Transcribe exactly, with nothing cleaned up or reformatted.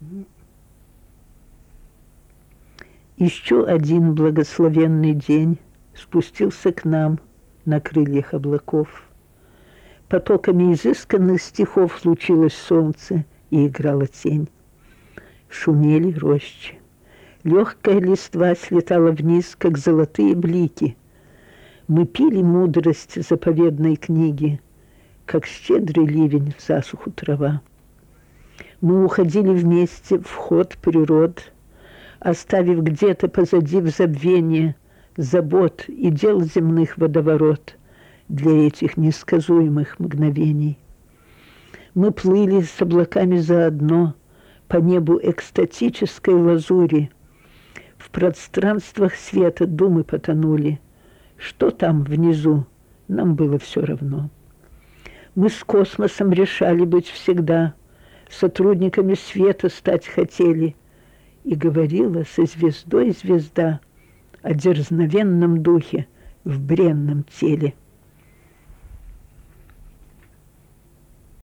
Еще один благословенный день спустился к нам на крыльях облаков. Потоками изысканных стихов случилось солнце и играла тень. Шумели рощи. Легкая листва слетала вниз, как золотые блики. Мы пили мудрость заповедной книги, как щедрый ливень в засуху трава. Мы уходили вместе в ход природ, оставив где-то позади в забвение забот и дел земных водоворот для этих несказуемых мгновений. Мы плыли с облаками заодно по небу экстатической лазури. В пространствах света думы потонули. Что там внизу, нам было все равно. Мы с космосом решали быть всегда, сотрудниками света стать хотели. И говорила со звездой звезда о дерзновенном духе в бренном теле.